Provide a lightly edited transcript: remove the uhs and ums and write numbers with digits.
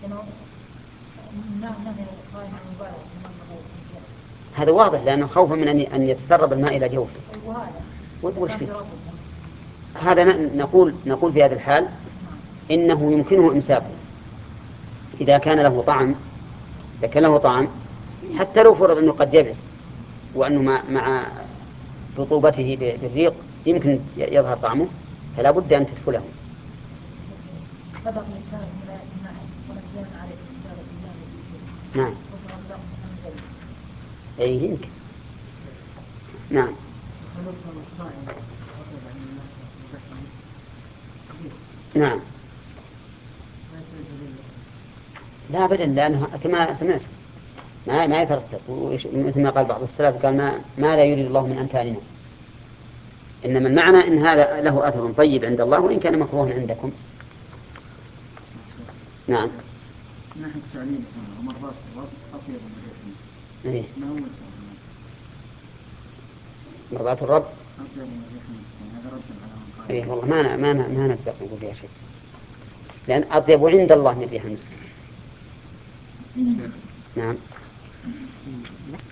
هذا واضح لأنه خوفا من أن يتسرب الماء إلى جوفه. وش فيه؟ هذا نقول في هذا الحال إنه يمكنه إمساكه إذا كان له طعم. إذا كان له طعم حتى لو فرض أنه قد يبس وأنه مع رطوبته بالريق يمكن يظهر طعمه فلا بد أن تدخله. نعم أي يمكن. نعم نعم لا أبدا لأنه كما سمعت ما يترتب مثل ما قال بعض السلف قال ما لا يريد الله من أمثالنا. إنما المعنى إن هذا له أثر طيب عند الله وإن كان مكروها عندكم. نعم نحن التعليم مرات أطيب من الريح. إيه؟ ما هو مرضات الرب أطيب من الريح. هذا رد على من قال. إيه والله ما نقدر نقول فيها شيء لأن أطيب عند الله من ريح المسك. نعم